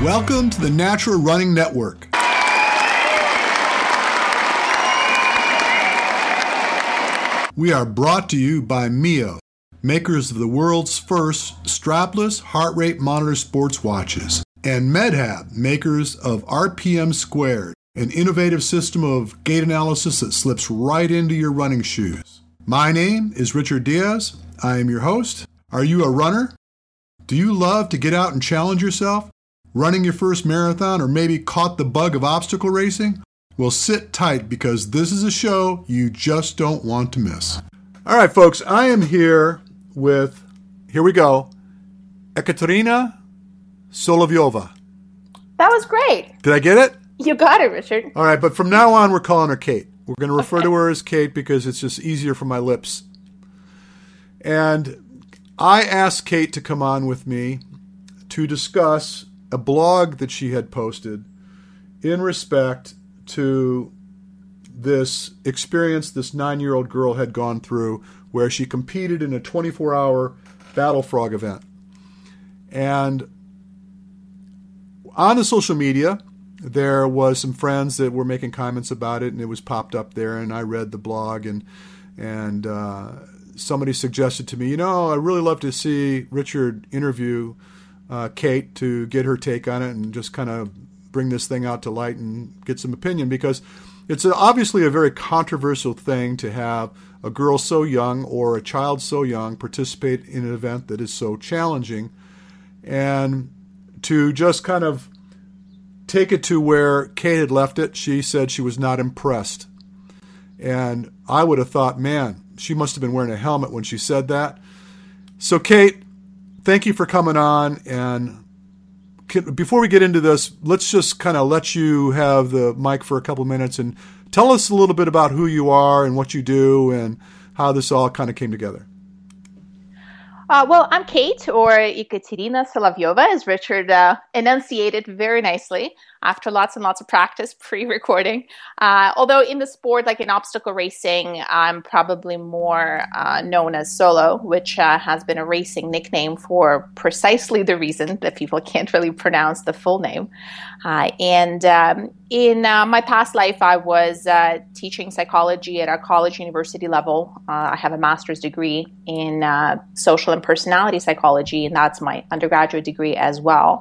Welcome to the Natural Running Network. We are brought to you by Mio, makers of the world's first strapless heart rate monitor sports watches, and MedHab, makers of RPM Squared, an innovative system of gait analysis that slips right into your running shoes. My name is Richard Diaz. I am your host. Are you a runner? Do you love to get out and challenge yourself? Running your first marathon, or maybe caught the bug of obstacle racing? Well, sit tight because this is a show you just don't want to miss. All right, folks, I am here with, here we go, Ekaterina Solovyova. That was great. Did I get it? You got it, Richard. All right, but from now on, we're calling her Kate. We're going to refer to her as Kate because it's just easier for my lips. And I asked Kate to come on with me to discuss a blog that she had posted in respect to this experience this 9-year-old girl had gone through where she competed in a 24-hour Battle Frog event. And on the social media, there was some friends that were making comments about it, and it was popped up there, and I read the blog, and somebody suggested to me, I'd really love to see Richard interview Kate to get her take on it and just kind of bring this thing out to light and get some opinion, because it's obviously a very controversial thing to have a girl so young or a child so young participate in an event that is so challenging, and to just kind of take it to where Kate had left it. She said she was not impressed. And I would have thought, man, she must have been wearing a helmet when she said that. So Kate, thank you for coming on. And before we get into this, let's just kind of let you have the mic for a couple minutes and tell us a little bit about who you are and what you do and how this all kind of came together. Well, I'm Kate, or Ekaterina Solovyova, as Richard enunciated very nicely after lots and lots of practice pre-recording. Although in the sport, like in obstacle racing, I'm probably more known as Solo, which has been a racing nickname for precisely the reason that people can't really pronounce the full name. In my past life, I was teaching psychology at our college university level. I have a master's degree in social and personality psychology, and that's my undergraduate degree as well.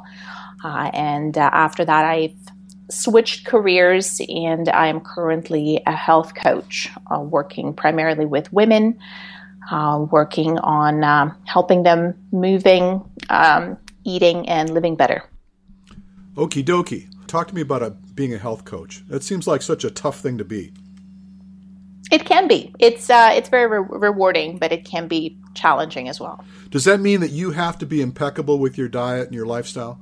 After that, I've switched careers, and I am currently a health coach, working primarily with women, working on helping them moving, eating, and living better. Okie dokie. Talk to me about being a health coach. That seems like such a tough thing to be. It can be. It's very rewarding, but it can be challenging as well. Does that mean that you have to be impeccable with your diet and your lifestyle?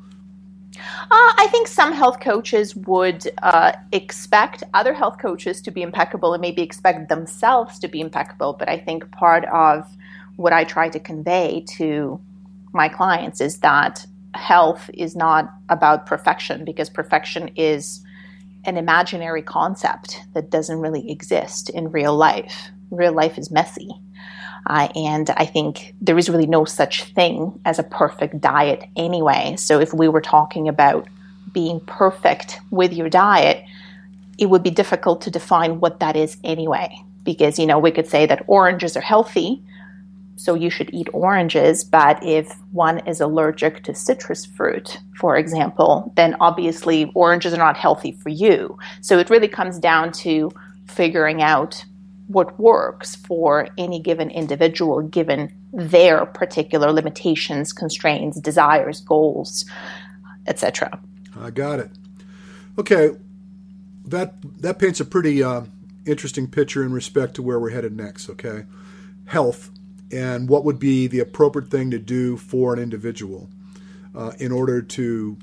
I think some health coaches would expect other health coaches to be impeccable and maybe expect themselves to be impeccable. But I think part of what I try to convey to my clients is that health is not about perfection, because perfection is an imaginary concept that doesn't really exist in real life. Real life is messy. And I think there is really no such thing as a perfect diet anyway. So if we were talking about being perfect with your diet, it would be difficult to define what that is anyway. Because, we could say that oranges are healthy, so you should eat oranges. But if one is allergic to citrus fruit, for example, then obviously oranges are not healthy for you. So it really comes down to figuring out what works for any given individual, given their particular limitations, constraints, desires, goals, etc. I got it. Okay, that paints a pretty interesting picture in respect to where we're headed next, okay? Health, and what would be the appropriate thing to do for an individual in order to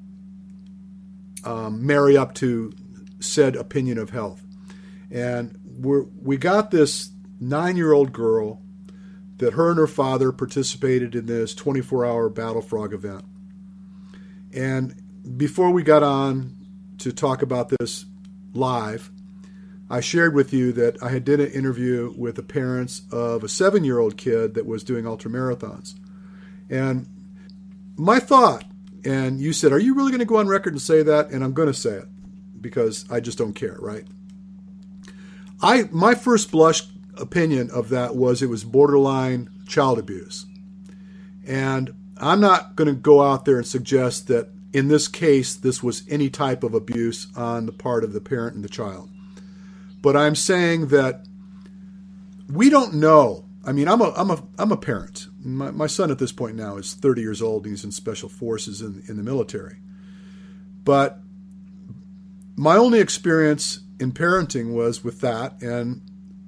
marry up to said opinion of health. And we got this 9-year-old girl that her and her father participated in this 24-hour Battle Frog event. And before we got on to talk about this live, I shared with you that I had did an interview with the parents of a 7-year-old kid that was doing ultramarathons. And my thought and you said, "Are you really going to go on record and say that?" And I'm going to say it because I just don't care, right? My first blush opinion of that was it was borderline child abuse. And I'm not going to go out there and suggest that in this case this was any type of abuse on the part of the parent and the child. But I'm saying that we don't know. I mean, I'm a parent. My son at this point now is 30 years old and he's in special forces in the military. But my only experience in parenting was with that, and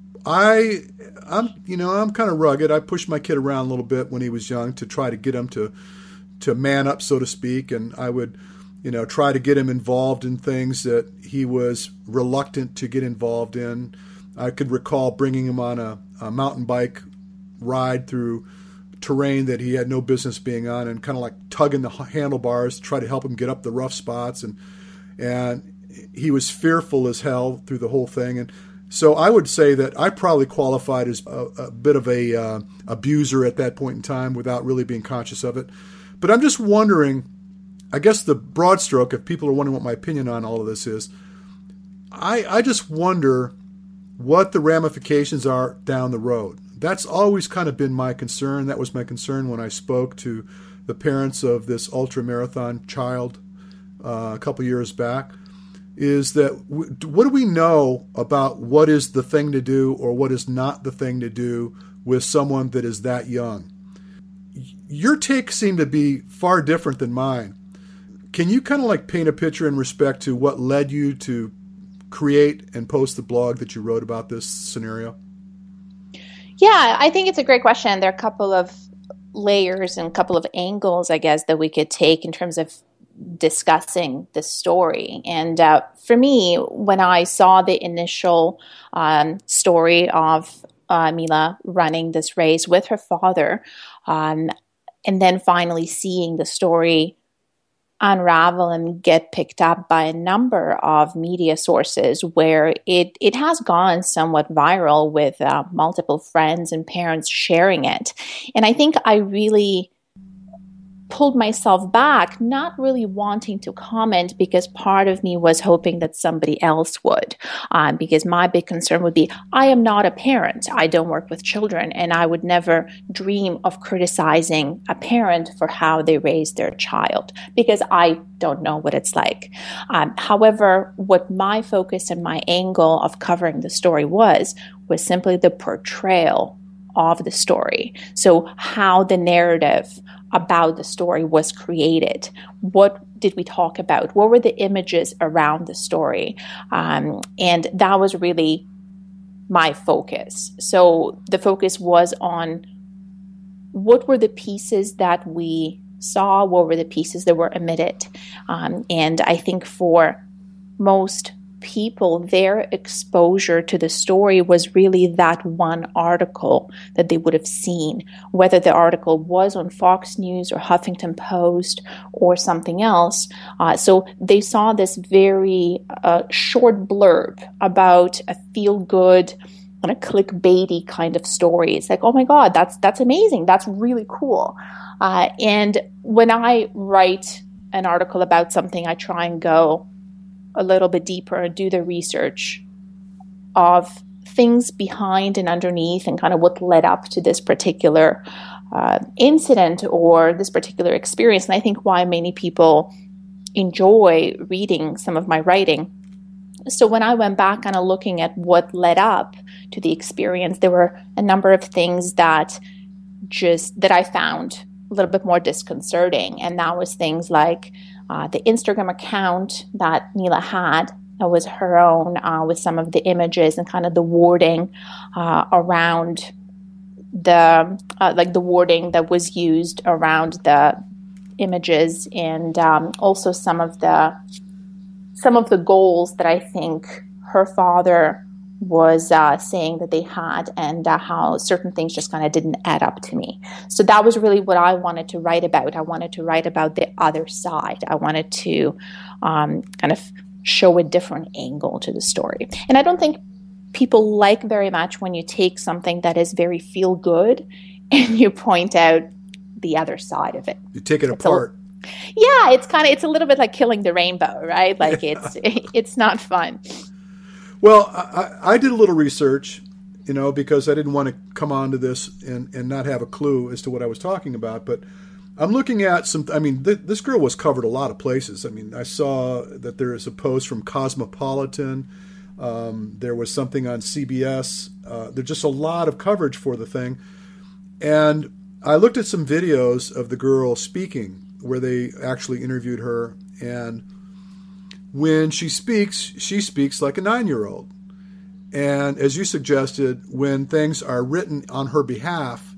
I'm kind of rugged. I pushed my kid around a little bit when he was young to try to get him to man up, so to speak, and I would, try to get him involved in things that he was reluctant to get involved in. I could recall bringing him on a mountain bike ride through terrain that he had no business being on, and kind of like tugging the handlebars to try to help him get up the rough spots, and he was fearful as hell through the whole thing. And so I would say that I probably qualified as a bit of a abuser at that point in time without really being conscious of it. But I'm just wondering, I guess the broad stroke, if people are wondering what my opinion on all of this is, I just wonder what the ramifications are down the road. That's always kind of been my concern. That was my concern when I spoke to the parents of this ultra-marathon child a couple years back, is that what do we know about what is the thing to do or what is not the thing to do with someone that is that young? Your take seemed to be far different than mine. Can you kind of like paint a picture in respect to what led you to create and post the blog that you wrote about this scenario? Yeah, I think it's a great question. There are a couple of layers and a couple of angles, I guess, that we could take in terms of discussing the story. And for me, when I saw the initial story of Mila running this race with her father, and then finally seeing the story unravel and get picked up by a number of media sources where it has gone somewhat viral with multiple friends and parents sharing it. And I think I really pulled myself back, not really wanting to comment because part of me was hoping that somebody else would. Because my big concern would be, I am not a parent. I don't work with children, and I would never dream of criticizing a parent for how they raise their child because I don't know what it's like. However, what my focus and my angle of covering the story was simply the portrayal of the story. So how the narrative about the story was created. What did we talk about? What were the images around the story? And that was really my focus. So the focus was on what were the pieces that we saw, what were the pieces that were omitted. And I think for most people, their exposure to the story was really that one article that they would have seen, whether the article was on Fox News or Huffington Post or something else. So they saw this very short blurb about a feel-good, kind of clickbaity kind of story. It's like, oh my God, that's amazing. That's really cool. And when I write an article about something, I try and go a little bit deeper and do the research of things behind and underneath and kind of what led up to this particular incident or this particular experience. And I think why many people enjoy reading some of my writing. So when I went back kind of looking at what led up to the experience, there were a number of things that I found a little bit more disconcerting. And that was things like the Instagram account that Mila had, that was her own, with some of the images and kind of the wording around the wording that was used around the images, and also some of the goals that I think her father was saying that they had, and how certain things just kind of didn't add up to me. So that was really what I wanted to write about. I wanted to write about the other side. I wanted to kind of show a different angle to the story. And I don't think people like very much when you take something that is very feel good and you point out the other side of it. You take it apart. Yeah, it's a little bit like killing the rainbow, right? Like it's not fun. Well, I did a little research, because I didn't want to come onto this and not have a clue as to what I was talking about. But I'm looking at this girl was covered a lot of places. I mean, I saw that there is a post from Cosmopolitan. There was something on CBS. There's just a lot of coverage for the thing. And I looked at some videos of the girl speaking where they actually interviewed her. And when she speaks like a 9-year-old. And as you suggested, when things are written on her behalf,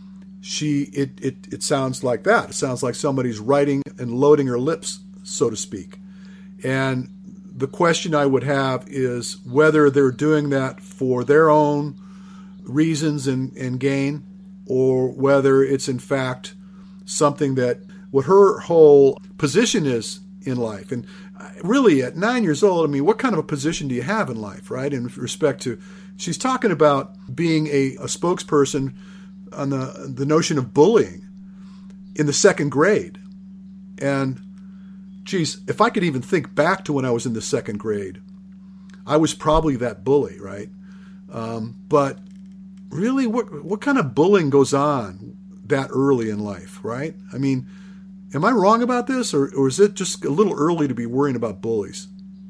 it sounds like that. It sounds like somebody's writing and loading her lips, so to speak. And the question I would have is whether they're doing that for their own reasons and gain, or whether it's in fact something that what her whole position is in life. And really, at 9 years old, I mean, what kind of a position do you have in life, right? In respect to, she's talking about being a spokesperson on the notion of bullying in the second grade. And, geez, if I could even think back to when I was in the second grade, I was probably that bully, right? But really, what kind of bullying goes on that early in life, right? I mean, am I wrong about this, or is it just a little early to be worrying about bullies?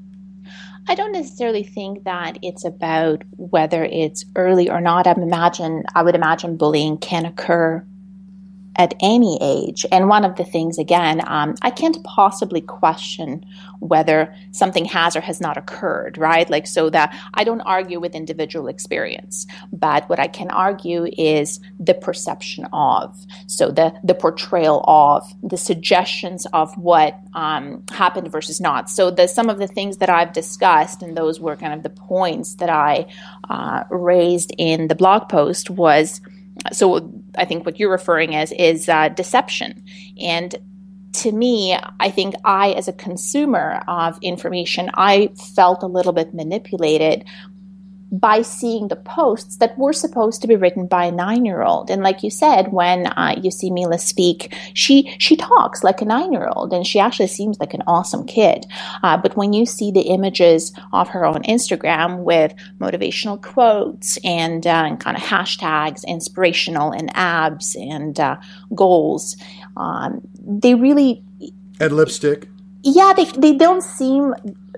I don't necessarily think that it's about whether it's early or not. I would imagine bullying can occur at any age. And one of the things, again, I can't possibly question whether something has or has not occurred, right? Like, so that I don't argue with individual experience, but what I can argue is the perception of, so the portrayal of, the suggestions of what happened versus not. So some of the things that I've discussed, and those were kind of the points that I raised in the blog post, was, so I think what you're referring is deception. And to me, I think as a consumer of information, I felt a little bit manipulated by seeing the posts that were supposed to be written by a 9-year-old. And like you said, when you see Mila speak, she talks like a 9-year-old, and she actually seems like an awesome kid. But when you see the images of her on Instagram with motivational quotes and kind of hashtags, inspirational and abs and goals, they really... And lipstick. Yeah, they don't seem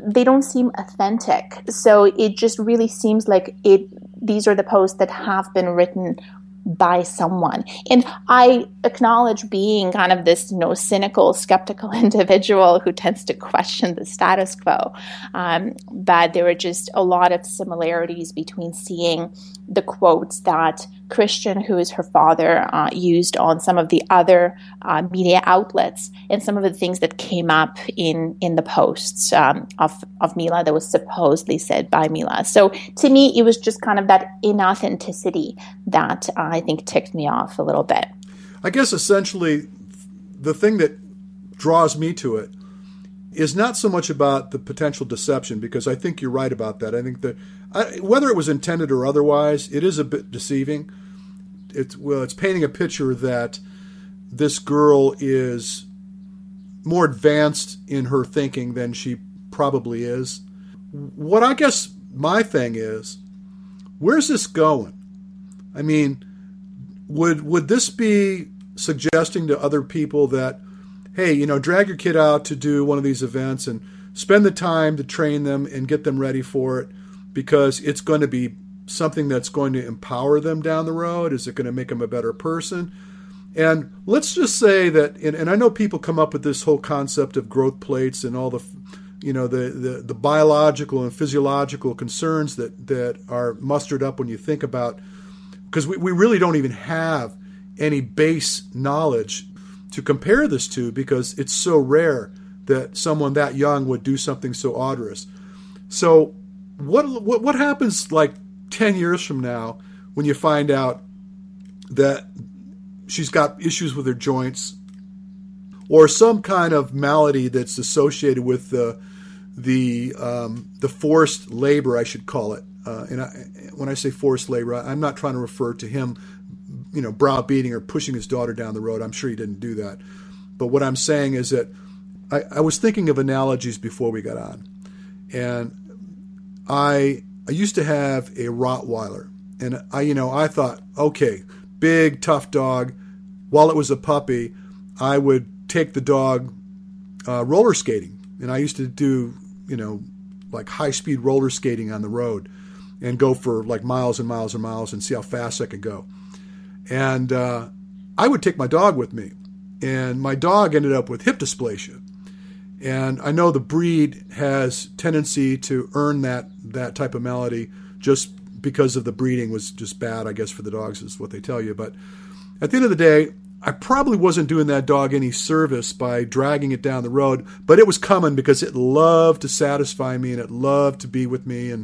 authentic. So it just really seems like these are the posts that have been written by someone. And I acknowledge being kind of this, cynical, skeptical individual who tends to question the status quo. But there are just a lot of similarities between seeing the quotes that Christian, who is her father, used on some of the other media outlets, and some of the things that came up in the posts of Mila that was supposedly said by Mila. So to me, it was just kind of that inauthenticity that I think ticked me off a little bit. I guess essentially the thing that draws me to it is not so much about the potential deception, because I think you're right about that. I think that whether it was intended or otherwise, it is a bit deceiving. It's painting a picture that this girl is more advanced in her thinking than she probably is. What I guess my thing is, where's this going? I mean, would this be suggesting to other people that, hey, drag your kid out to do one of these events and spend the time to train them and get them ready for it, because it's going to be something that's going to empower them down the road? Is it going to make them a better person? And let's just say that, and I know people come up with this whole concept of growth plates and all the, the biological and physiological concerns that are mustered up when you think about, because we really don't even have any base knowledge to compare this to, because it's so rare that someone that young would do something so odorous. So what happens like 10 years from now when you find out that she's got issues with her joints or some kind of malady that's associated with the forced labor, I should call it. When I say forced labor, I'm not trying to refer to him, browbeating or pushing his daughter down the road. I'm sure he didn't do that. But what I'm saying is that I was thinking of analogies before we got on. And I used to have a Rottweiler. And I thought, okay, big, tough dog. While it was a puppy, I would take the dog roller skating. And I used to do, like high-speed roller skating on the road and go for like miles and miles and miles and see how fast I could go. And I would take my dog with me. And my dog ended up with hip dysplasia. And I know the breed has tendency to earn that type of malady just because of the breeding was just bad, I guess, for the dogs is what they tell you. But at the end of the day, I probably wasn't doing that dog any service by dragging it down the road, but it was coming because it loved to satisfy me and it loved to be with me. And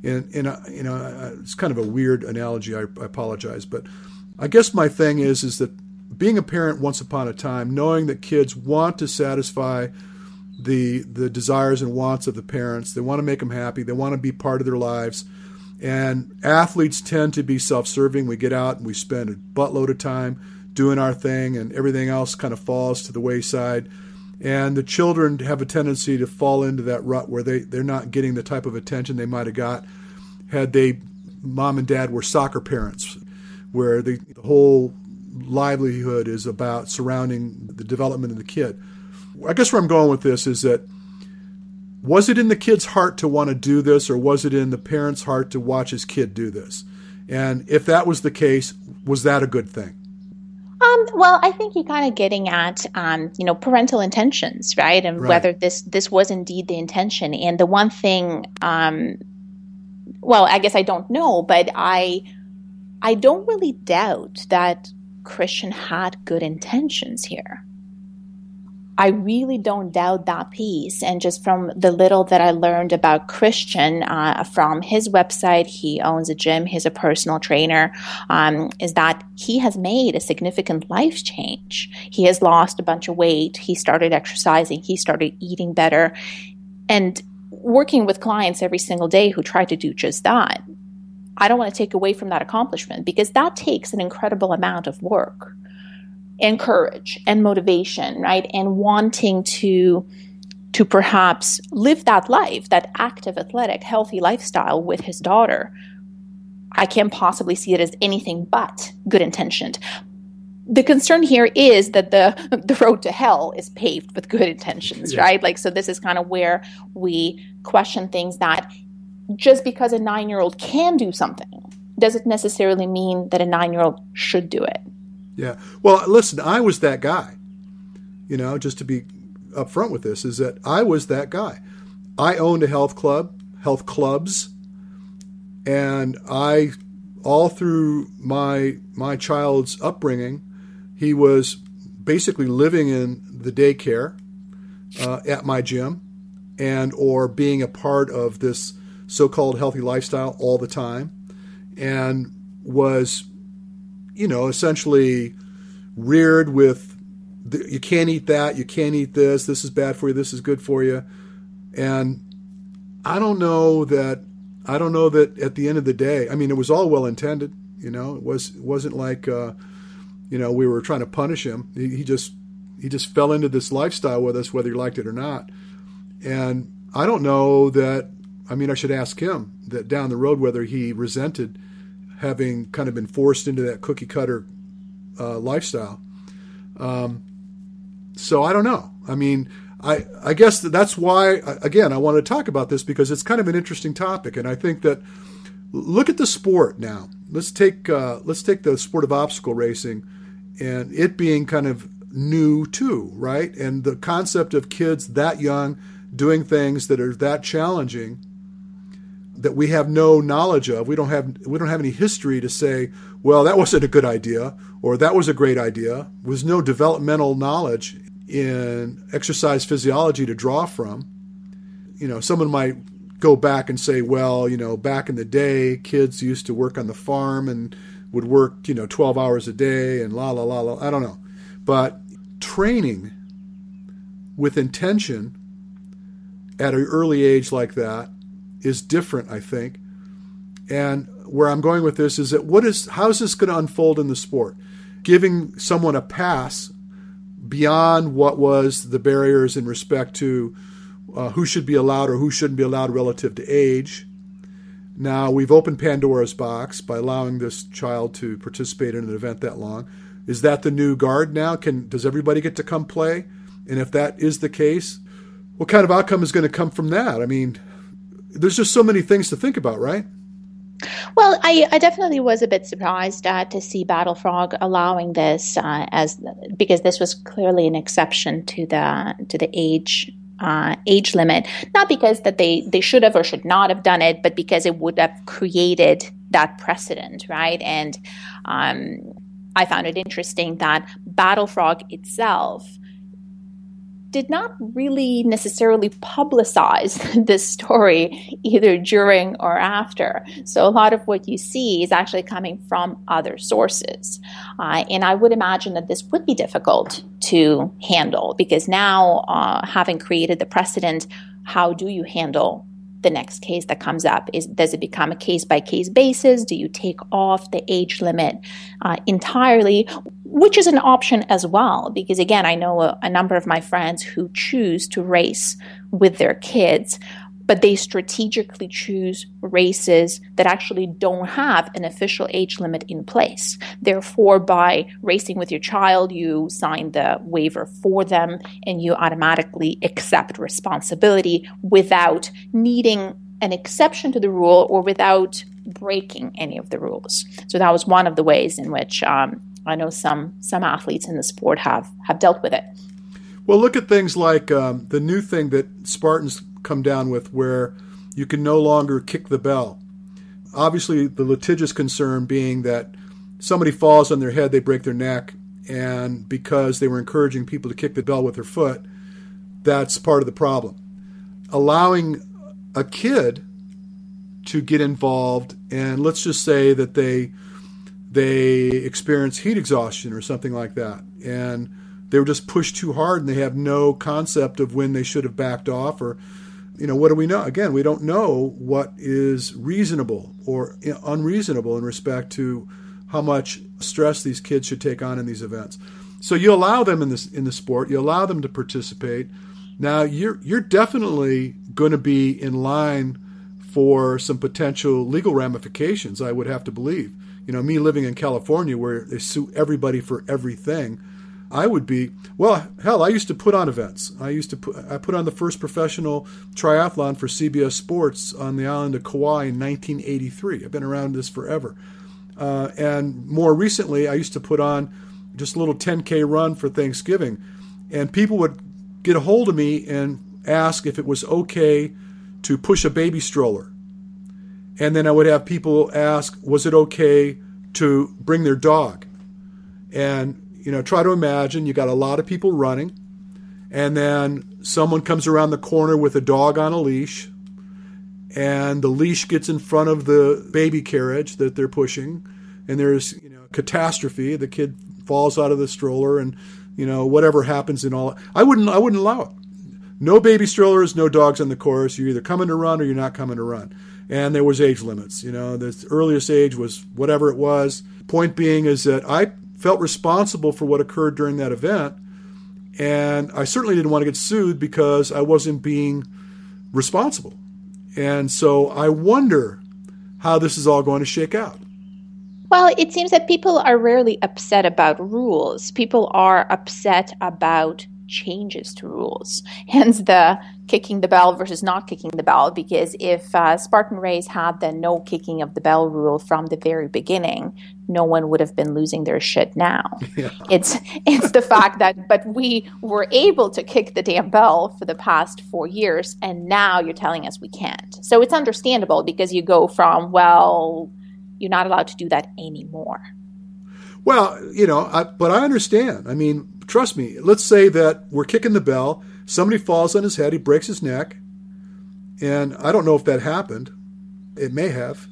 it's kind of a weird analogy. I apologize. But I guess my thing is that being a parent once upon a time, knowing that kids want to satisfy the desires and wants of the parents. They want to make them happy. They want to be part of their lives. And athletes tend to be self-serving. We get out and we spend a buttload of time doing our thing, and everything else kind of falls to the wayside. And the children have a tendency to fall into that rut where they're not getting the type of attention they might have got had mom and dad were soccer parents, where the whole livelihood is about surrounding the development of the kid. I guess where I'm going with this is that, was it in the kid's heart to want to do this, or was it in the parent's heart to watch his kid do this? And if that was the case, was that a good thing? Well, I think you're kind of getting at, parental intentions, right? And right. Whether this was indeed the intention. And the one thing, well, I guess I don't know, but I don't really doubt that Christian had good intentions here. I really don't doubt that piece. And just from the little that I learned about Christian from his website, he owns a gym, he's a personal trainer, is that he has made a significant life change. He has lost a bunch of weight. He started exercising. He started eating better. And working with clients every single day who try to do just that, I don't want to take away from that accomplishment, because that takes an incredible amount of work and courage and motivation, right? And wanting to perhaps live that life, that active, athletic, healthy lifestyle with his daughter. I can't possibly see it as anything but good intentioned. The concern here is that the road to hell is paved with good intentions, yes. Right? Like, so this is kind of where we question things, that just because a 9-year-old can do something doesn't necessarily mean that a 9-year-old should do it. Yeah. Well, listen, I was that guy, just to be upfront with this, is that I was that guy. I owned a health clubs, and all through my child's upbringing, he was basically living in the daycare at my gym or being a part of this so-called healthy lifestyle all the time, and was essentially reared with, you can't eat that, you can't eat this is bad for you, this is good for you. And I don't know that at the end of the day, I mean, it was all well intended, it wasn't like, we were trying to punish him. He just fell into this lifestyle with us, whether he liked it or not. And I don't know that, I should ask him that down the road, whether he resented having kind of been forced into that cookie cutter lifestyle. So I don't know. I guess that's why, again, I wanted to talk about this, because it's kind of an interesting topic. And I think that, look at the sport now. Let's take the sport of obstacle racing, and it being kind of new too, right? And the concept of kids that young doing things that are that challenging, that we have no knowledge of. We don't have any history to say, well, that wasn't a good idea, or that was a great idea. There was no developmental knowledge in exercise physiology to draw from. Someone might go back and say, well, back in the day, kids used to work on the farm and would work, 12 hours a day and la, la, la, la. I don't know. But training with intention at an early age like that is different, I think. And where I'm going with this is that how is this going to unfold in the sport? Giving someone a pass beyond what was the barriers in respect to who should be allowed or who shouldn't be allowed relative to age. Now, we've opened Pandora's box by allowing this child to participate in an event that long. Is that the new guard now? Does everybody get to come play? And if that is the case, what kind of outcome is going to come from that? I mean, there's just so many things to think about, right? Well, I definitely was a bit surprised to see Battle Frog allowing this because this was clearly an exception to the age limit. Not because that they should have or should not have done it, but because it would have created that precedent, right? And I found it interesting that Battle Frog itself did not really necessarily publicize this story either during or after. So a lot of what you see is actually coming from other sources. And I would imagine that this would be difficult to handle because now, having created the precedent, how do you handle the next case that comes up? Does it become a case-by-case basis? Do you take off the age limit entirely? Which is an option as well, because again, I know a number of my friends who choose to race with their kids, but they strategically choose races that actually don't have an official age limit in place. Therefore, by racing with your child, you sign the waiver for them and you automatically accept responsibility without needing an exception to the rule or without breaking any of the rules. So that was one of the ways in which I know some athletes in the sport have dealt with it. Well, look at things like the new thing that Spartans come down with where you can no longer kick the bell. Obviously, the litigious concern being that somebody falls on their head, they break their neck, and because they were encouraging people to kick the bell with their foot, that's part of the problem. Allowing a kid to get involved, and let's just say that they experience heat exhaustion or something like that, and they were just pushed too hard and they have no concept of when they should have backed off or, what do we know? Again, we don't know what is reasonable or unreasonable in respect to how much stress these kids should take on in these events. So you allow them in the sport, you allow them to participate. Now you're definitely going to be in line for some potential legal ramifications, I would have to believe. Me living in California where they sue everybody for everything, I would be, well, hell, I used to put on events. I put on the first professional triathlon for CBS Sports on the island of Kauai in 1983. I've been around this forever. And more recently, I used to put on just a little 10K run for Thanksgiving. And people would get a hold of me and ask if it was okay to push a baby stroller. And then I would have people ask, was it okay to bring their dog? And try to imagine you got a lot of people running, and then someone comes around the corner with a dog on a leash, and the leash gets in front of the baby carriage that they're pushing, and there's catastrophe. The kid falls out of the stroller, and whatever happens in all. I wouldn't allow it. No baby strollers, no dogs on the course. You're either coming to run or you're not coming to run. And there was age limits. The earliest age was whatever it was. Point being is that I felt responsible for what occurred during that event, and I certainly didn't want to get sued because I wasn't being responsible. And so I wonder how this is all going to shake out. Well, it seems that people are rarely upset about rules. People are upset about changes to rules, hence the kicking the bell versus not kicking the bell, because if Spartan Race had the no kicking of the bell rule from the very beginning, no one would have been losing their shit now. Yeah. It's the fact that, but we were able to kick the damn bell for the past 4 years, and now you're telling us we can't. So it's understandable because you go from, well, you're not allowed to do that anymore. Well, but I understand. I mean, trust me, let's say that we're kicking the bell, somebody falls on his head, he breaks his neck, and I don't know if that happened. It may have.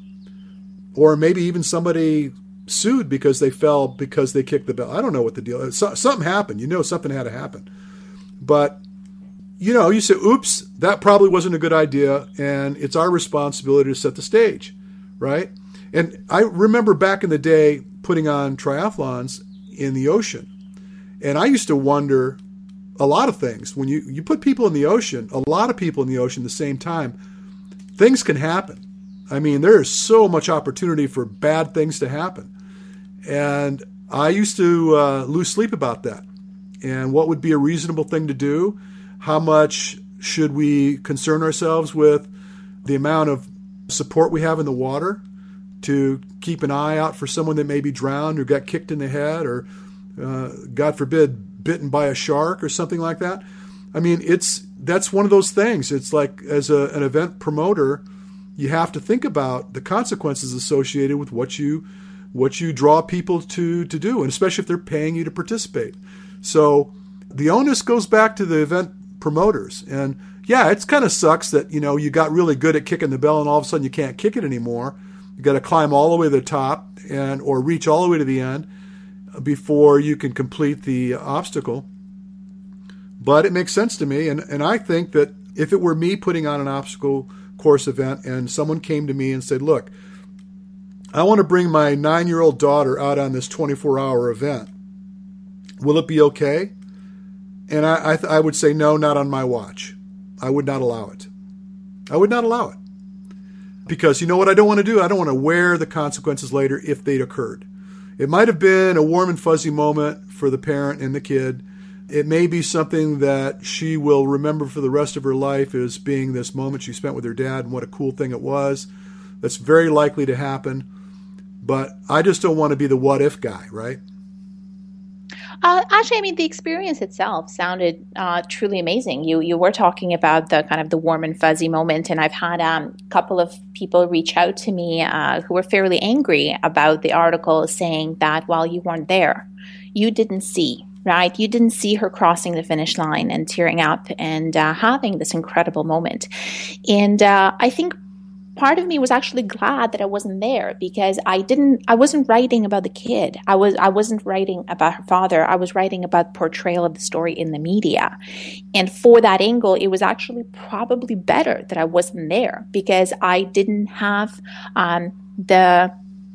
Or maybe even somebody sued because they fell because they kicked the bell. I don't know what the deal is. Something happened. Something had to happen. But, you say, oops, that probably wasn't a good idea, and it's our responsibility to set the stage, right? And I remember back in the day putting on triathlons in the ocean. And I used to wonder a lot of things. When you put people in the ocean, a lot of people in the ocean at the same time, things can happen. I mean, there is so much opportunity for bad things to happen. And I used to lose sleep about that. And what would be a reasonable thing to do? How much should we concern ourselves with the amount of support we have in the water to keep an eye out for someone that may be drowned or got kicked in the head or, God forbid, bitten by a shark or something like that? I mean, that's one of those things. It's like, as an event promoter, you have to think about the consequences associated with what you draw people to do, and especially if they're paying you to participate. So the onus goes back to the event promoters. And yeah, it kind of sucks that, you got really good at kicking the bell and all of a sudden you can't kick it anymore. You got to climb all the way to the top or reach all the way to the end before you can complete the obstacle. But it makes sense to me. And I think that if it were me putting on an obstacle course event and someone came to me and said, look, I want to bring my 9-year-old daughter out on this 24-hour event, will it be okay? And I would say, no, not on my watch. I would not allow it. I would not allow it. Because you know what I don't want to do? I don't want to wear the consequences later if they'd occurred. It might have been a warm and fuzzy moment for the parent and the kid. It may be something that she will remember for the rest of her life as being this moment she spent with her dad and what a cool thing it was. That's very likely to happen. But I just don't want to be the what-if guy, right? Actually, I mean, the experience itself sounded truly amazing. You were talking about the kind of the warm and fuzzy moment, and I've had a couple of people reach out to me who were fairly angry about the article, saying that while you weren't there, you didn't see, right? You didn't see her crossing the finish line and tearing up and having this incredible moment. And I think part of me was actually glad that I wasn't there, because I wasn't writing about the kid. I wasn't writing about her father. I was writing about portrayal of the story in the media. And for that angle, it was actually probably better that I wasn't there, because I didn't have the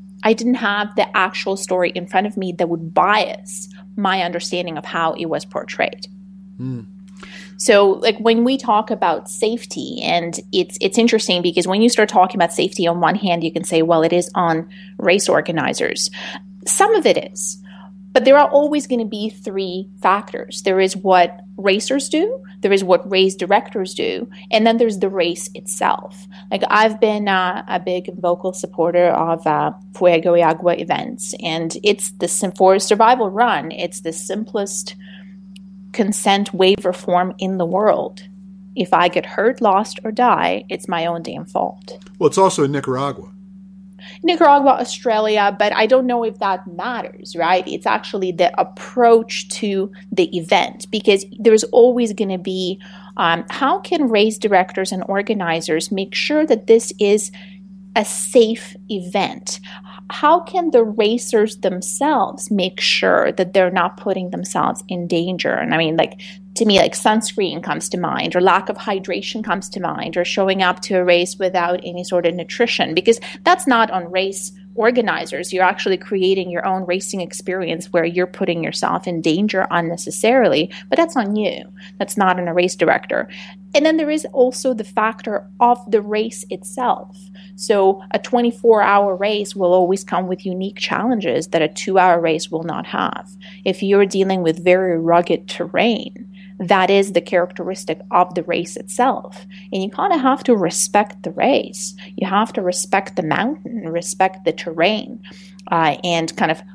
actual story in front of me that would bias my understanding of how it was portrayed. Mm. So like when we talk about safety, and it's interesting because when you start talking about safety, on one hand, you can say, well, it is on race organizers. Some of it is, but there are always going to be three factors. There is what racers do, there is what race directors do, and then there's the race itself. Like I've been a big vocal supporter of Fuego y Agua events, and it's for a survival run, it's the simplest consent waiver form in the world. If I get hurt, lost, or die, it's my own damn fault. Well, it's also in Nicaragua, Australia, but I don't know if that matters, right? It's actually the approach to the event, because there's always going to be, how can race directors and organizers make sure that this is a safe event? How can the racers themselves make sure that they're not putting themselves in danger? And I mean, like, to me, like sunscreen comes to mind, or lack of hydration comes to mind, or showing up to a race without any sort of nutrition, because that's not on race organizers. You're actually creating your own racing experience where you're putting yourself in danger unnecessarily, but that's on you. That's not on a race director. And then there is also the factor of the race itself. So a 24-hour race will always come with unique challenges that a 2-hour race will not have. If you're dealing with very rugged terrain, that is the characteristic of the race itself. And you kind of have to respect the race. You have to respect the mountain, respect the terrain, and kind of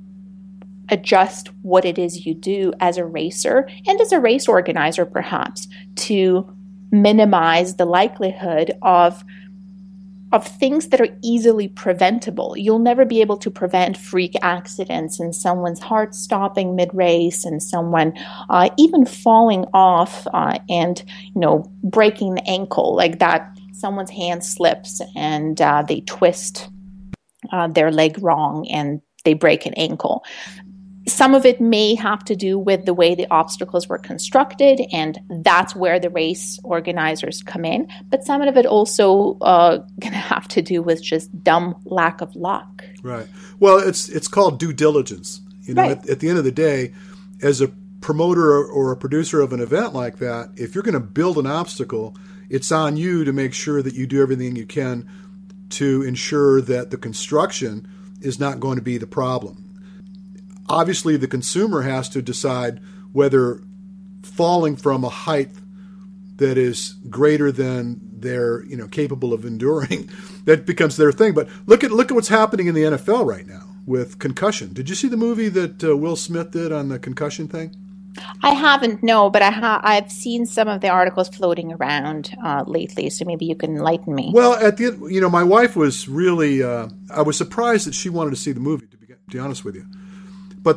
adjust what it is you do as a racer and as a race organizer, perhaps, to minimize the likelihood of things that are easily preventable. You'll never be able to prevent freak accidents and someone's heart stopping mid-race and someone even falling off and breaking the ankle, like that. Someone's hand slips and they twist their leg wrong and they break an ankle. Some of it may have to do with the way the obstacles were constructed, and that's where the race organizers come in. But some of it also going to have to do with just dumb lack of luck. Right. Well, it's called due diligence. Right. At the end of the day, as a promoter or a producer of an event like that, if you're going to build an obstacle, it's on you to make sure that you do everything you can to ensure that the construction is not going to be the problem. Obviously, the consumer has to decide whether falling from a height that is greater than they're capable of enduring, that becomes their thing. But look at what's happening in the NFL right now with concussion. Did you see the movie that Will Smith did on the concussion thing? I haven't, no, but I've seen some of the articles floating around lately, so maybe you can enlighten me. Well, at the end, my wife was really, I was surprised that she wanted to see the movie, to be honest with you. But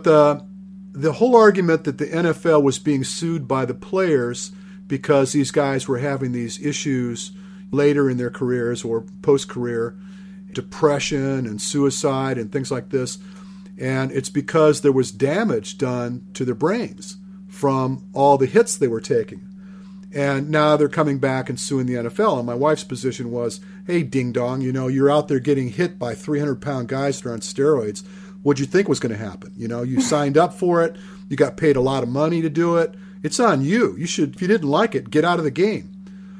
the whole argument that the NFL was being sued by the players because these guys were having these issues later in their careers or post-career, depression and suicide and things like this, and it's because there was damage done to their brains from all the hits they were taking. And now they're coming back and suing the NFL. And my wife's position was, hey, ding-dong, you're out there getting hit by 300-pound guys that are on steroids. What'd you think was going to happen? You signed up for it. You got paid a lot of money to do it. It's on you. You should, if you didn't like it, get out of the game.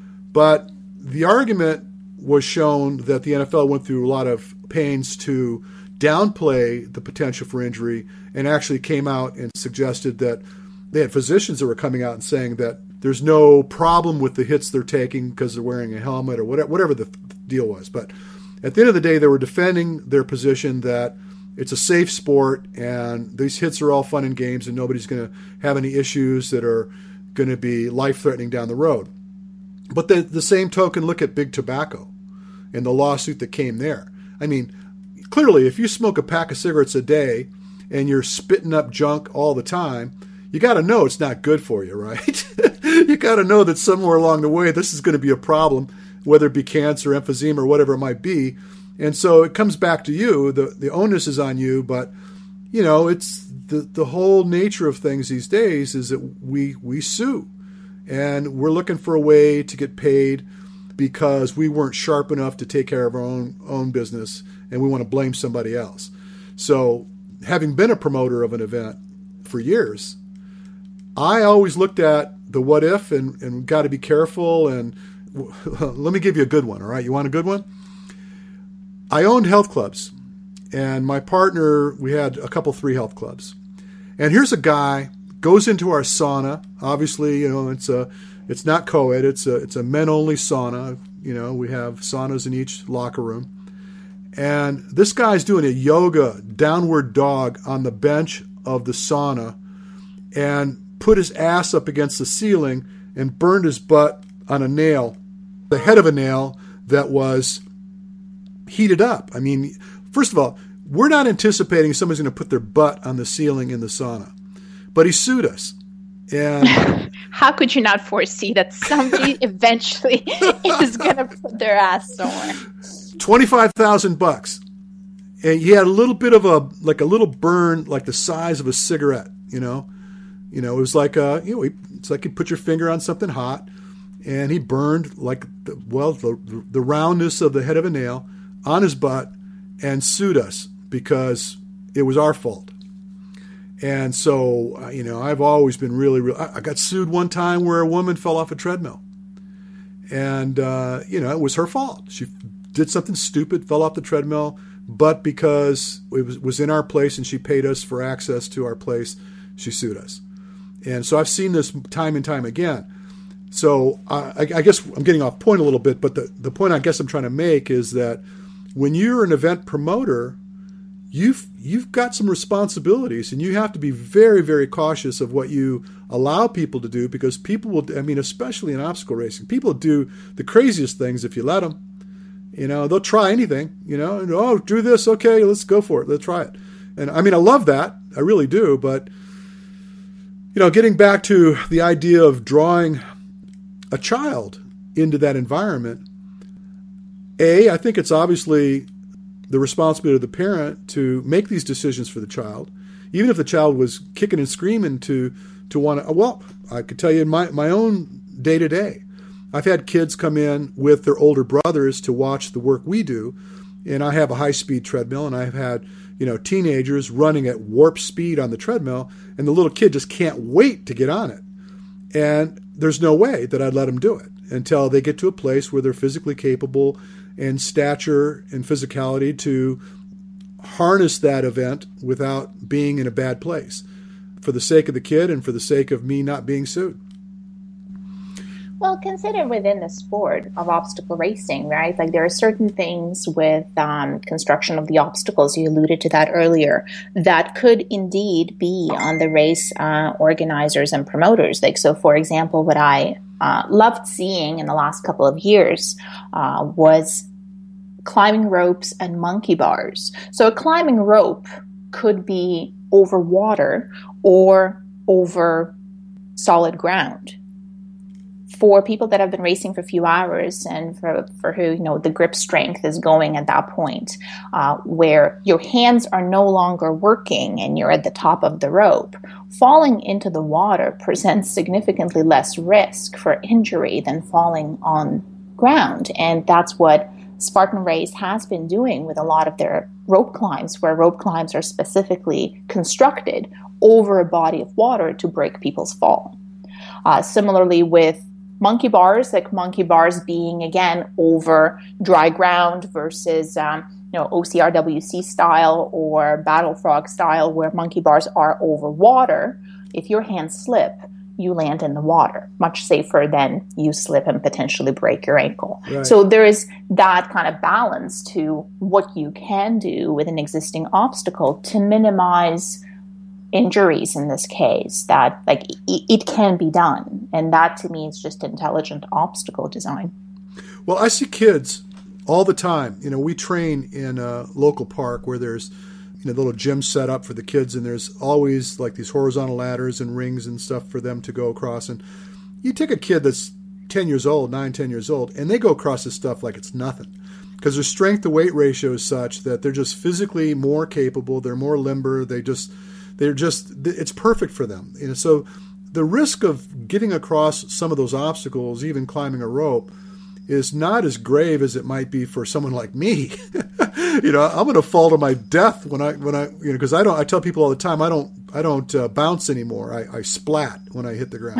But the argument was shown that the NFL went through a lot of pains to downplay the potential for injury and actually came out and suggested that they had physicians that were coming out and saying that there's no problem with the hits they're taking because they're wearing a helmet or whatever the deal was. But at the end of the day, they were defending their position that it's a safe sport and these hits are all fun and games and nobody's going to have any issues that are going to be life-threatening down the road. But the same token, look at Big Tobacco and the lawsuit that came there. I mean, clearly, if you smoke a pack of cigarettes a day and you're spitting up junk all the time, you got to know it's not good for you, right? You got to know that somewhere along the way this is going to be a problem, whether it be cancer, emphysema, or whatever it might be. And so it comes back to you. The onus is on you, but it's the whole nature of things these days is that we sue, and we're looking for a way to get paid because we weren't sharp enough to take care of our own business, and we want to blame somebody else. So, having been a promoter of an event for years, I always looked at the what if and got to be careful. And let me give you a good one, all right? You want a good one? I owned health clubs, and my partner, we had a couple, 3 health clubs. And here's a guy, goes into our sauna. Obviously, it's not co-ed, it's a men-only sauna. We have saunas in each locker room. And this guy's doing a yoga downward dog on the bench of the sauna and put his ass up against the ceiling and burned his butt on a nail, the head of a nail that was heated up. I mean, first of all, we're not anticipating somebody's going to put their butt on the ceiling in the sauna. But he sued us. And how could you not foresee that somebody eventually is going to put their ass somewhere? $25,000. And he had a little bit of a little burn, like the size of a cigarette, it was like it's like you put your finger on something hot, and he burned like the roundness of the head of a nail on his butt and sued us because it was our fault. And so, I've always been really, I got sued one time where a woman fell off a treadmill. And, it was her fault. She did something stupid, fell off the treadmill, but because it was in our place and she paid us for access to our place, she sued us. And so I've seen this time and time again. So I guess I'm getting off point a little bit, but the point I guess I'm trying to make is that when you're an event promoter, you've got some responsibilities, and you have to be very, very cautious of what you allow people to do, because people will, especially in obstacle racing, people do the craziest things if you let them. They'll try anything, oh, do this. Okay, let's go for it. Let's try it. And I love that. I really do. But, getting back to the idea of drawing a child into that environment, I think it's obviously the responsibility of the parent to make these decisions for the child, even if the child was kicking and screaming to want to. Well, I could tell you in my own day-to-day, I've had kids come in with their older brothers to watch the work we do, and I have a high-speed treadmill, and I've had teenagers running at warp speed on the treadmill, and the little kid just can't wait to get on it. And there's no way that I'd let them do it until they get to a place where they're physically capable in stature and physicality to harness that event without being in a bad place, for the sake of the kid and for the sake of me not being sued. Well, consider within the sport of obstacle racing, right? Like there are certain things with construction of the obstacles, you alluded to that earlier, that could indeed be on the race organizers and promoters. Like, so for example, what I loved seeing in the last couple of years was climbing ropes and monkey bars. So a climbing rope could be over water or over solid ground. For people that have been racing for a few hours and for who, the grip strength is going at that point, where your hands are no longer working and you're at the top of the rope, falling into the water presents significantly less risk for injury than falling on ground. And that's what Spartan Race has been doing with a lot of their rope climbs, where rope climbs are specifically constructed over a body of water to break people's fall. Similarly with monkey bars, like monkey bars being, again, over dry ground versus, OCRWC style or Battle Frog style, where monkey bars are over water. If your hands slip, you land in the water, much safer than you slip and potentially break your ankle. Right. So there is that kind of balance to what you can do with an existing obstacle to minimize injuries in this case, that it can be done. And that to me is just intelligent obstacle design. Well, I see kids all the time. We train in a local park where there's the little gym set up for the kids, and there's always like these horizontal ladders and rings and stuff for them to go across. And you take a kid that's 10 years old, 9, 10 years old, and they go across this stuff like it's nothing, because their strength to weight ratio is such that they're just physically more capable, they're more limber, it's perfect for them. So the risk of getting across some of those obstacles, even climbing a rope, is not as grave as it might be for someone like me. I'm going to fall to my death because I tell people all the time, I don't bounce anymore. I splat when I hit the ground.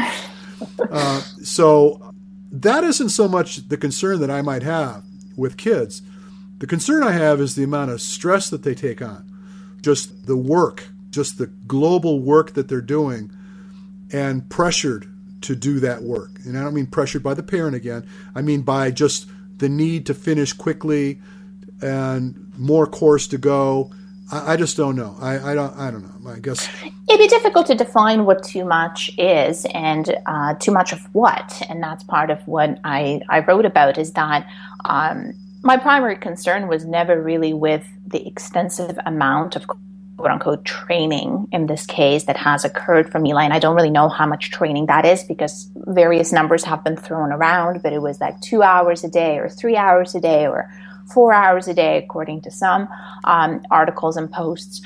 So that isn't so much the concern that I might have with kids. The concern I have is the amount of stress that they take on, just the work, just the global work that they're doing, and pressured to do that work. And I don't mean pressured by the parent again. I mean by just the need to finish quickly and more course to go. I just don't know. I don't know. I guess it'd be difficult to define what too much is and too much of what. And that's part of what I wrote about, is that my primary concern was never really with the extensive amount of quote-unquote training in this case that has occurred from Eli. And I don't really know how much training that is, because various numbers have been thrown around, but it was like 2 hours a day or 3 hours a day or 4 hours a day, according to some articles and posts.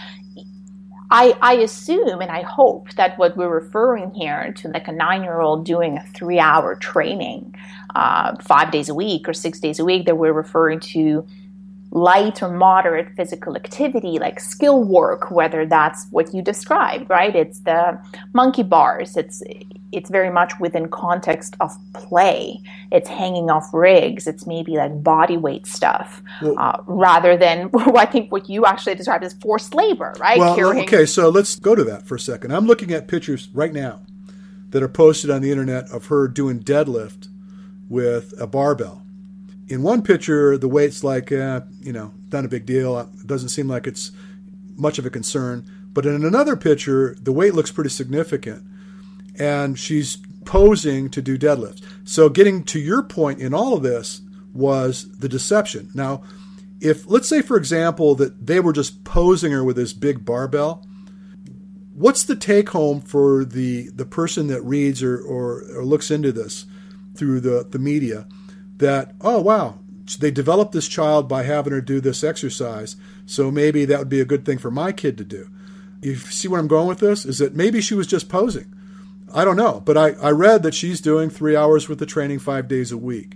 I assume and I hope that what we're referring here to, like a 9-year-old doing a 3-hour training 5 days a week or 6 days a week, that we're referring to light or moderate physical activity, like skill work, whether that's what you described, right? It's the monkey bars. It's very much within context of play. It's hanging off rigs. It's maybe like body weight stuff, rather than I think what you actually described as forced labor, right? Well, okay, so let's go to that for a second. I'm looking at pictures right now that are posted on the internet of her doing deadlift with a barbell. In one picture, the weight's like, not a big deal. It doesn't seem like it's much of a concern. But in another picture, the weight looks pretty significant. And she's posing to do deadlifts. So getting to your point in all of this was the deception. Now, if, let's say, for example, that they were just posing her with this big barbell, what's the take home for the person that reads or looks into this through the media? That, oh, wow, they developed this child by having her do this exercise, so maybe that would be a good thing for my kid to do. You see where I'm going with this? Is that maybe she was just posing. I don't know, but I read that she's doing 3 hours worth of training 5 days a week.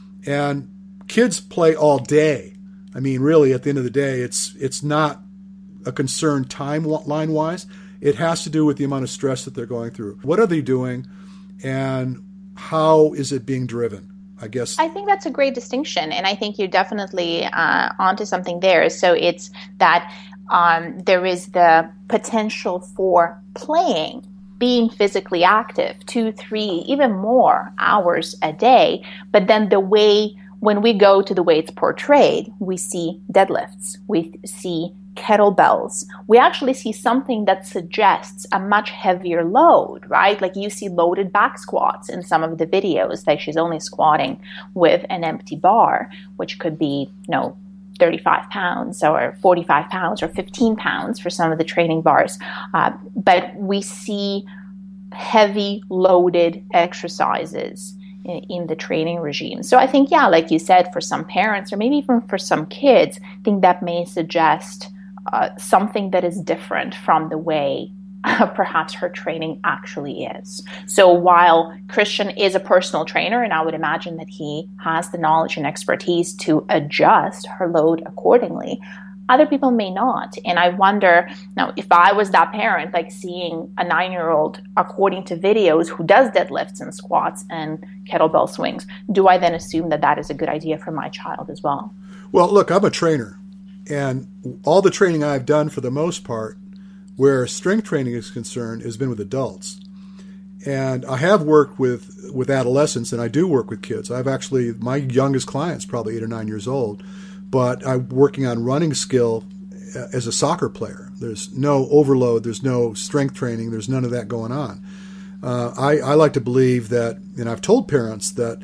And kids play all day. I mean, really, at the end of the day, it's not a concern timeline-wise. It has to do with the amount of stress that they're going through. What are they doing, and how is it being driven? I guess. I think that's a great distinction, and I think you're definitely onto something there. So it's that there is the potential for playing, being physically active, 2, 3, even more hours a day. But then when we go to the way it's portrayed, we see deadlifts, we see kettlebells. We actually see something that suggests a much heavier load, right? Like you see loaded back squats in some of the videos, like she's only squatting with an empty bar, which could be, 35 pounds or 45 pounds or 15 pounds for some of the training bars. But we see heavy loaded exercises in the training regime. So I think, like you said, for some parents or maybe even for some kids, I think that may suggest something that is different from the way perhaps her training actually is. So while Christian is a personal trainer, and I would imagine that he has the knowledge and expertise to adjust her load accordingly, other people may not. And I wonder, now, if I was that parent, like seeing a 9-year-old, according to videos, who does deadlifts and squats and kettlebell swings, do I then assume that that is a good idea for my child as well? Well, look, I'm a trainer. And all the training I've done, for the most part, where strength training is concerned, has been with adults. And I have worked with adolescents, and I do work with kids. My youngest client's probably 8 or 9 years old, but I'm working on running skill as a soccer player. There's no overload. There's no strength training. There's none of that going on. I like to believe that, and I've told parents that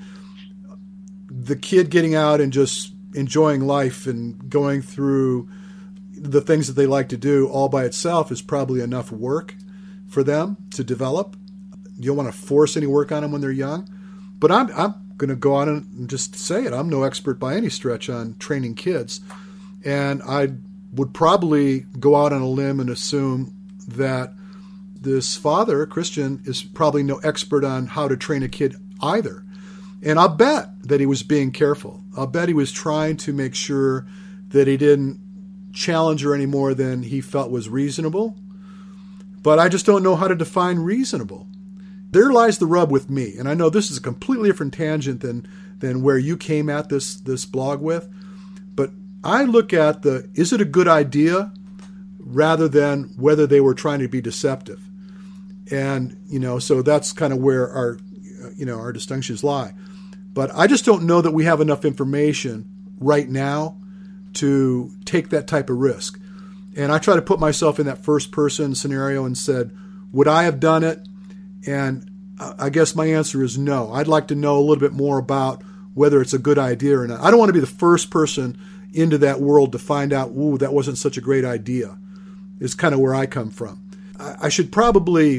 the kid getting out and just enjoying life and going through the things that they like to do all by itself is probably enough work for them to develop. You don't want to force any work on them when they're young. But I'm going to go on and just say it. I'm no expert by any stretch on training kids. And I would probably go out on a limb and assume that this father, Christian, is probably no expert on how to train a kid either. And I'll bet that he was being careful. I'll bet he was trying to make sure that he didn't challenge her any more than he felt was reasonable. But I just don't know how to define reasonable. There lies the rub with me. And I know this is a completely different tangent than where you came at this blog with. But I look at is it a good idea rather than whether they were trying to be deceptive. And, so that's kind of where our distinctions lie. But I just don't know that we have enough information right now to take that type of risk. And I try to put myself in that first person scenario and said, would I have done it? And I guess my answer is no. I'd like to know a little bit more about whether it's a good idea or not. I don't want to be the first person into that world to find out, ooh, that wasn't such a great idea, is kind of where I come from. I should probably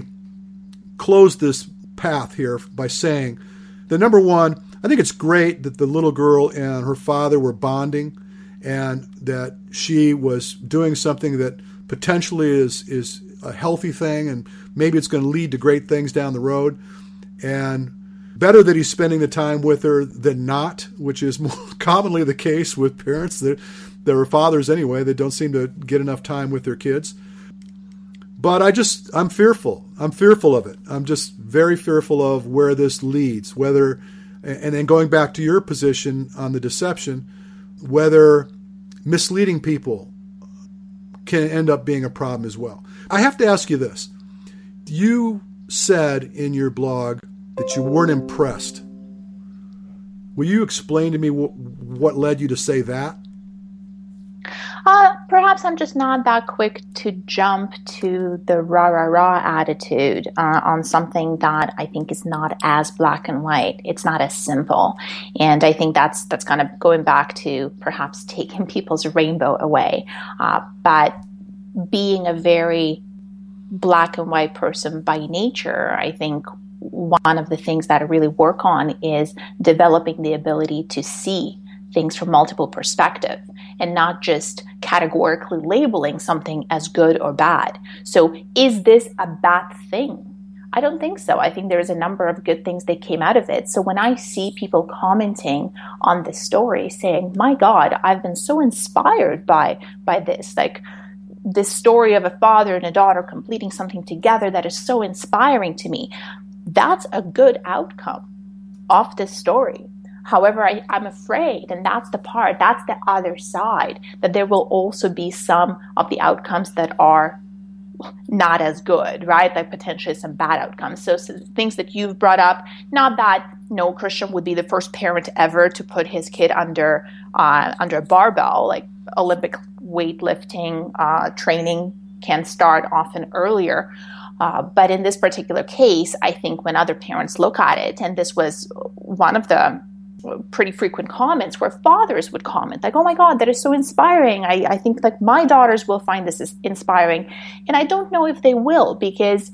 close this path here by saying that, number one, I think it's great that the little girl and her father were bonding and that she was doing something that potentially is a healthy thing, and maybe it's going to lead to great things down the road. And better that he's spending the time with her than not, which is more commonly the case with parents that are fathers anyway, that don't seem to get enough time with their kids. But I'm fearful. I'm fearful of it. I'm just very fearful of where this leads, and then going back to your position on the deception, whether misleading people can end up being a problem as well. I have to ask you this. You said in your blog that you weren't impressed. Will you explain to me what led you to say that? Perhaps I'm just not that quick to jump to the rah-rah-rah attitude on something that I think is not as black and white. It's not as simple. And I think that's kind of going back to perhaps taking people's rainbow away. But being a very black and white person by nature, I think one of the things that I really work on is developing the ability to see things from multiple perspectives and not just categorically labeling something as good or bad. So is this a bad thing? I don't think so. I think there's a number of good things that came out of it. So when I see people commenting on the story saying, my God, I've been so inspired by this, like this story of a father and a daughter completing something together that is so inspiring to me. That's a good outcome of this story. However, I'm afraid, and that's the other side, that there will also be some of the outcomes that are not as good, right? Like potentially some bad outcomes. So things that you've brought up, not that no Christian would be the first parent ever to put his kid under a barbell, like Olympic weightlifting training can start often earlier. But in this particular case, I think when other parents look at it, and this was one of the pretty frequent comments where fathers would comment like, oh my God, that is so inspiring. I think like my daughters will find this inspiring. And I don't know if they will, because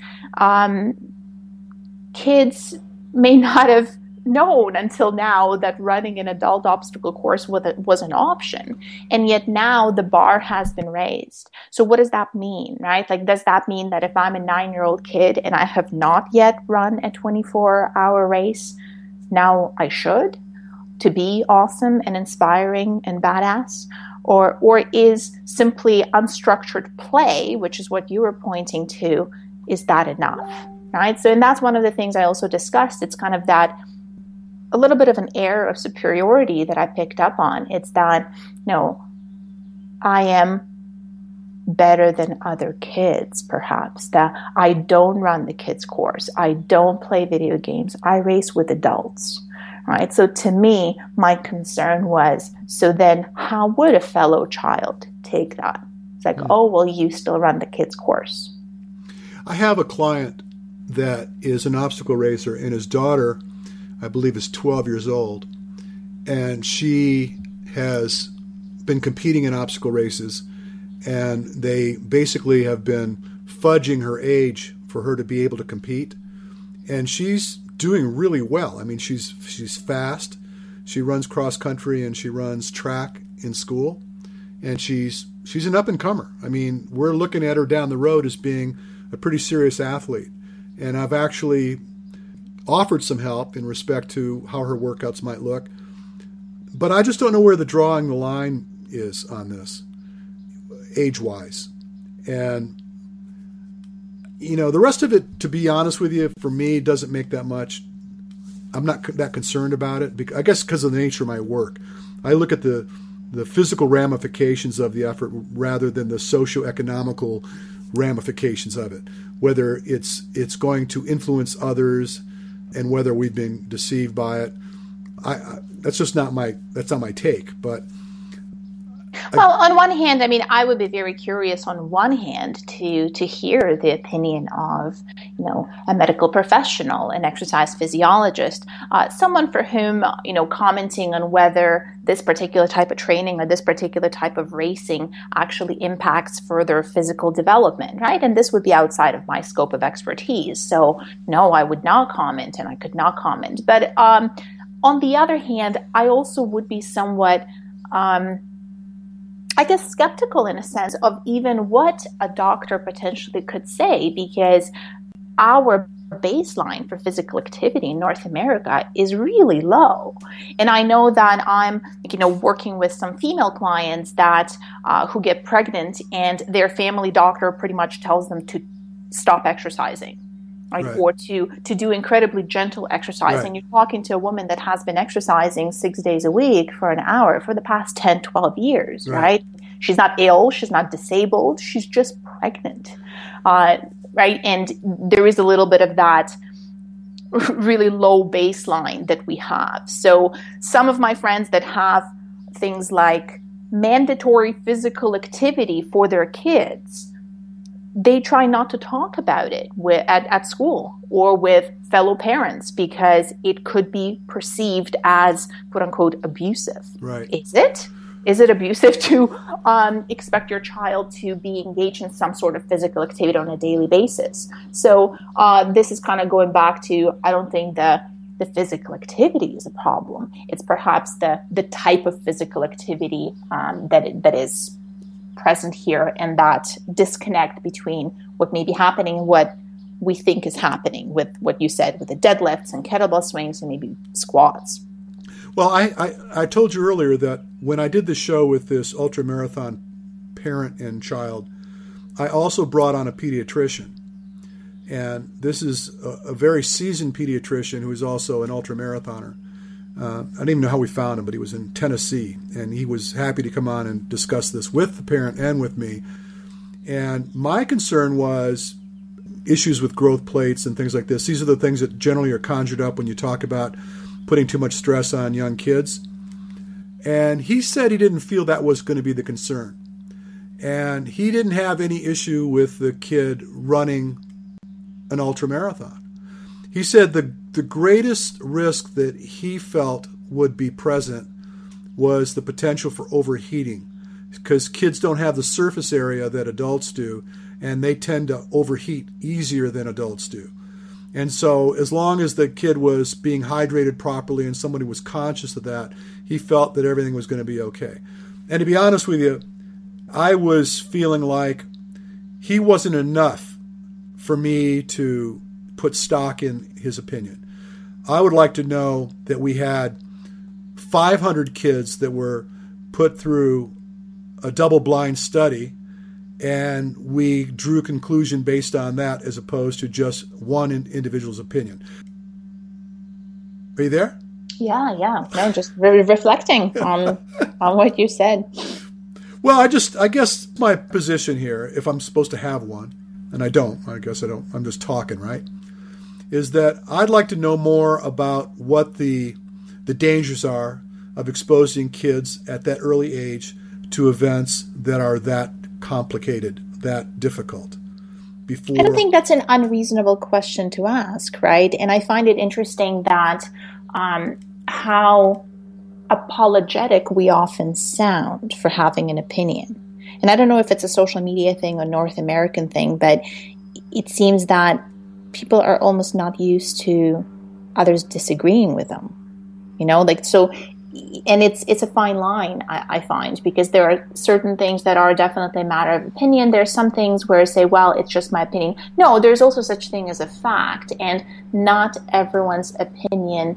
kids may not have known until now that running an adult obstacle course was an option. And yet now the bar has been raised. So what does that mean, right? Like, does that mean that if I'm a 9-year-old kid and I have not yet run a 24-hour race, now I should, to be awesome and inspiring and badass? Or is simply unstructured play, which is what you were pointing to, is that enough, right? So, and that's one of the things I also discussed. It's kind of that a little bit of an air of superiority that I picked up on. It's that, no, I am better than other kids, perhaps, that I don't run the kids course. I don't play video games. I race with adults, right? So to me, my concern was, so then how would a fellow child take that? It's like, oh, well, you still run the kids course. I have a client that is an obstacle racer, and his daughter, I believe, is 12 years old, and she has been competing in obstacle races, and they basically have been fudging her age for her to be able to compete, and she's doing really well. I mean, she's fast. She runs cross country and she runs track in school, and she's an up and comer. I mean, we're looking at her down the road as being a pretty serious athlete, and I've actually offered some help in respect to how her workouts might look. But I just don't know where the drawing the line is on this, age-wise. And, you know, the rest of it, to be honest with you, for me, doesn't make that much. I'm not that concerned about it, I guess because of the nature of my work. I look at the physical ramifications of the effort rather than the socio-economical ramifications of it, whether it's going to influence others and whether we've been deceived by it. That's just not my take. But well, on one hand, I mean, I would be very curious on one hand to hear the opinion of, you know, a medical professional, an exercise physiologist, someone for whom, you know, commenting on whether this particular type of training or this particular type of racing actually impacts further physical development, right? And this would be outside of my scope of expertise. So no, I would not comment, and I could not comment. But on the other hand, I also would be somewhat I guess skeptical in a sense of even what a doctor potentially could say, because our baseline for physical activity in North America is really low. And I know that I'm, you know, working with some female clients that who get pregnant, and their family doctor pretty much tells them to stop exercising. Right? Or to do incredibly gentle exercise. Right. And you're talking to a woman that has been exercising 6 days a week for an hour for the past 10, 12 years, right? She's not ill. She's not disabled. She's just pregnant, right? And there is a little bit of that really low baseline that we have. So some of my friends that have things like mandatory physical activity for their kids, they try not to talk about it at school or with fellow parents because it could be perceived as, quote unquote, abusive. Right. Is it? Is it abusive to expect your child to be engaged in some sort of physical activity on a daily basis? So this is kind of going back to, I don't think the physical activity is a problem. It's perhaps the type of physical activity that is present here, and that disconnect between what may be happening and what we think is happening with what you said with the deadlifts and kettlebell swings and maybe squats. Well, I told you earlier that when I did the show with this ultramarathon parent and child, I also brought on a pediatrician. And this is a very seasoned pediatrician who is also an ultramarathoner. I didn't even know how we found him, but he was in Tennessee. And he was happy to come on and discuss this with the parent and with me. And my concern was issues with growth plates and things like this. These are the things that generally are conjured up when you talk about putting too much stress on young kids. And he said he didn't feel that was going to be the concern. And he didn't have any issue with the kid running an ultramarathon. He said the greatest risk that he felt would be present was the potential for overheating, because kids don't have the surface area that adults do, and they tend to overheat easier than adults do. And so as long as the kid was being hydrated properly and somebody was conscious of that, he felt that everything was going to be okay. And to be honest with you, I was feeling like he wasn't enough for me to put stock in his opinion. I would like to know that we had 500 kids that were put through a double-blind study, and we drew a conclusion based on that as opposed to just one individual's opinion. Are you there? Yeah. No, just really reflecting on what you said. Well, I guess my position here, if I'm supposed to have one, and I guess I don't, I'm just talking, right, is that I'd like to know more about what the dangers are of exposing kids at that early age to events that are that complicated, that difficult. Before, I don't think that's an unreasonable question to ask, right? And I find it interesting that how apologetic we often sound for having an opinion. And I don't know if it's a social media thing or North American thing, but it seems that people are almost not used to others disagreeing with them. So, and it's a fine line, I find, because there are certain things that are definitely a matter of opinion. There's some things where I say, well, it's just my opinion. No, there's also such thing as a fact, and not everyone's opinion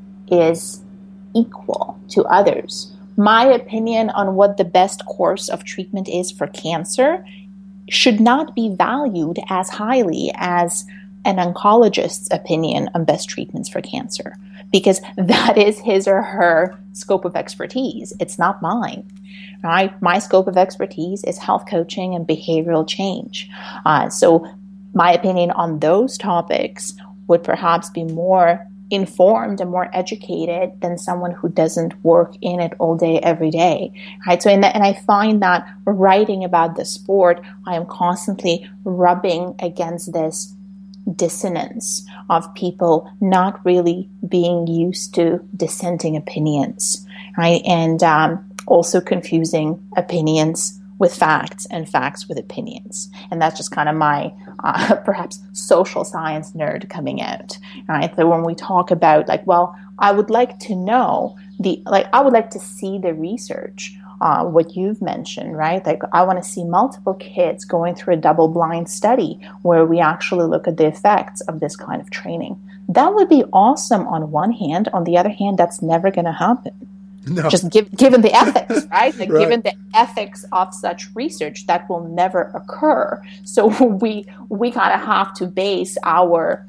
is equal to others. My opinion on what the best course of treatment is for cancer should not be valued as highly as an oncologist's opinion on best treatments for cancer, because that is his or her scope of expertise. It's not mine, right? My scope of expertise is health coaching and behavioral change. So my opinion on those topics would perhaps be more informed and more educated than someone who doesn't work in it all day, every day, right? So, and I find that writing about the sport, I am constantly rubbing against this dissonance of people not really being used to dissenting opinions, right? And also confusing opinions with facts and facts with opinions. And that's just kind of my perhaps social science nerd coming out, right? So when we talk about I would like to know I would like to see the research, what you've mentioned, right? I want to see multiple kids going through a double-blind study where we actually look at the effects of this kind of training. That would be awesome on one hand. On the other hand, that's never going to happen. No. Just given the ethics, right? Right. Given the ethics of such research, that will never occur. So we kind of have to base our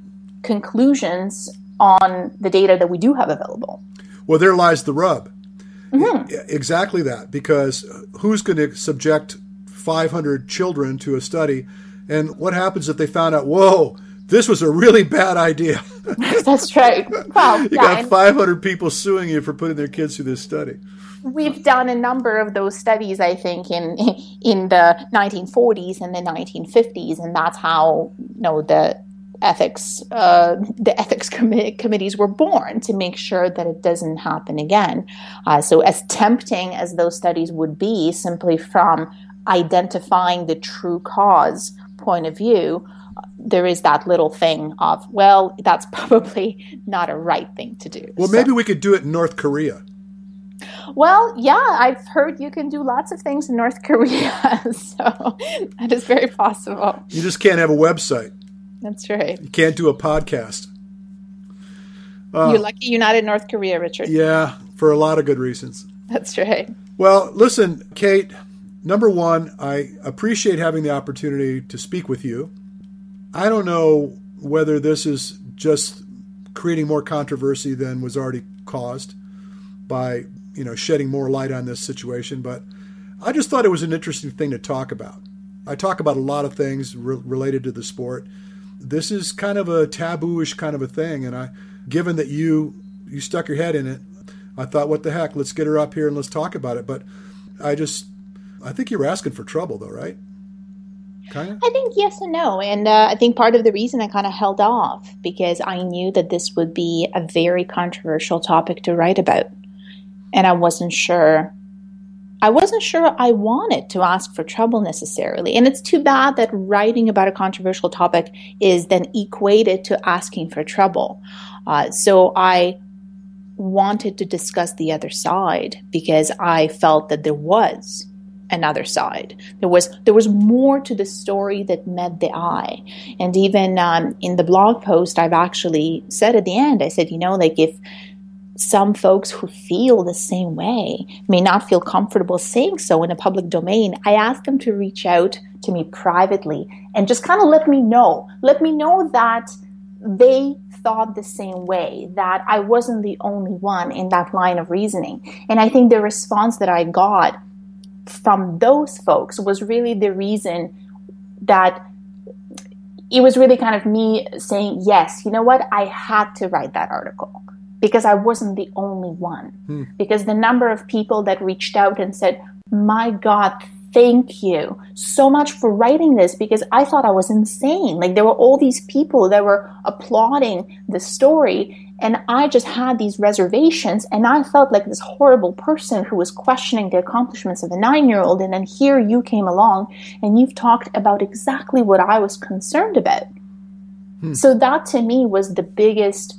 conclusions on the data that we do have available. Well, there lies the rub. Mm-hmm. Exactly that, because who's going to subject 500 children to a study, and what happens if they found out, whoa, this was a really bad idea? That's right. Well, you got 500 people suing you for putting their kids through this study. We've done a number of those studies, I think, in the 1940s and the 1950s, and that's how the ethics committees were born, to make sure that it doesn't happen again. So as tempting as those studies would be, simply from identifying the true cause point of view, there is that little thing of, well, that's probably not a right thing to do. Well, maybe we could do it in North Korea. Well, yeah, I've heard you can do lots of things in North Korea, so that is very possible. You just can't have a website. That's right. You can't do a podcast. You're lucky you're not in North Korea, Richard. Yeah, for a lot of good reasons. That's right. Well, listen, Kate, number one, I appreciate having the opportunity to speak with you. I don't know whether this is just creating more controversy than was already caused by, shedding more light on this situation, but I just thought it was an interesting thing to talk about. I talk about a lot of things related to the sport. This is kind of a taboo-ish kind of a thing, and given that you stuck your head in it, I thought, what the heck, let's get her up here and let's talk about it. But I think you were asking for trouble, though, right? Kind of? I think yes and no. And I think part of the reason I kind of held off, because I knew that this would be a very controversial topic to write about. And I wasn't sure I wanted to ask for trouble necessarily. And it's too bad that writing about a controversial topic is then equated to asking for trouble. So I wanted to discuss the other side because I felt that there was another side. There was more to the story that met the eye. And even in the blog post, I've actually said at the end, I said, if some folks who feel the same way may not feel comfortable saying so in a public domain, I asked them to reach out to me privately and just kind of let me know that they thought the same way, that I wasn't the only one in that line of reasoning. And I think the response that I got from those folks was really the reason that it was really kind of me saying, yes, you know what, I had to write that article. Because I wasn't the only one. Because the number of people that reached out and said, my God, thank you so much for writing this, because I thought I was insane. Like, there were all these people that were applauding the story, and I just had these reservations, and I felt like this horrible person who was questioning the accomplishments of a 9-year-old, and then here you came along, and you've talked about exactly what I was concerned about. So that, to me, was the biggest...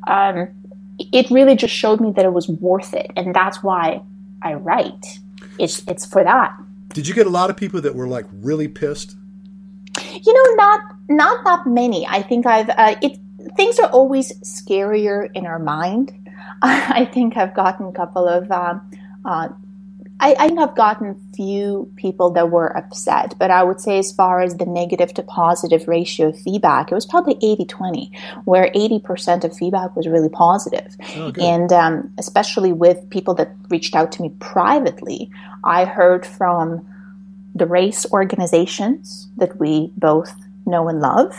it really just showed me that it was worth it, and that's why I write. It's for that. Did you get a lot of people that were like really pissed? Not that many. I think things are always scarier in our mind. I think I've gotten a couple of I think I've gotten few people that were upset, but I would say as far as the negative to positive ratio of feedback, it was probably 80-20, where 80% of feedback was really positive. Oh, and especially with people that reached out to me privately, I heard from the race organizations that we both know and love,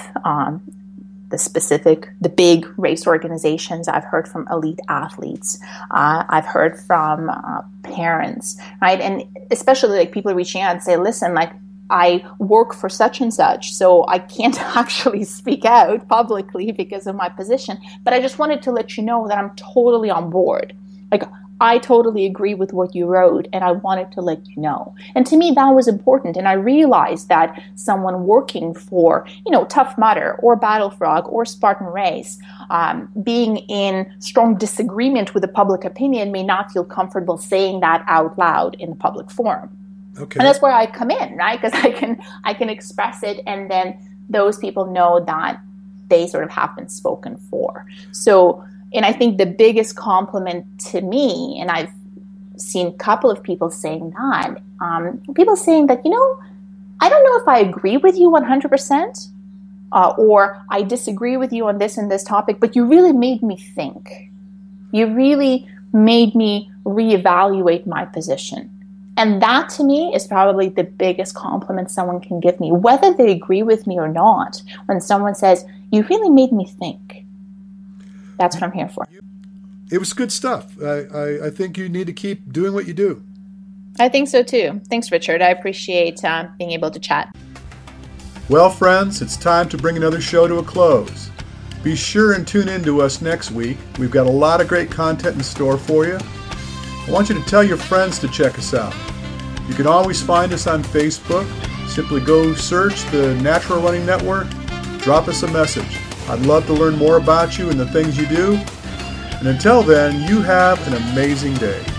the big race organizations. I've heard from elite athletes. I've heard from parents, right? And especially like people reaching out and say, listen, like, I work for such and such, so I can't actually speak out publicly because of my position. But I just wanted to let you know that I'm totally on board. Like, I totally agree with what you wrote, and I wanted to let you know. And to me, that was important. And I realized that someone working for, Tough Mudder or Battle Frog or Spartan Race, being in strong disagreement with the public opinion may not feel comfortable saying that out loud in the public forum. Okay. And that's where I come in, right? Because I can express it, and then those people know that they sort of have been spoken for. So, and I think the biggest compliment to me, and I've seen a couple of people saying that, people saying that, I don't know if I agree with you 100%, or I disagree with you on this and this topic, but you really made me think. You really made me reevaluate my position. And that, to me, is probably the biggest compliment someone can give me, whether they agree with me or not. When someone says, you really made me think. That's what I'm here for. It was good stuff. I think you need to keep doing what you do. I think so too. Thanks, Richard. I appreciate being able to chat. Well, friends, it's time to bring another show to a close. Be sure and tune in to us next week. We've got a lot of great content in store for you. I want you to tell your friends to check us out. You can always find us on Facebook. Simply go search the Natural Running Network. Drop us a message. I'd love to learn more about you and the things you do. And until then, you have an amazing day.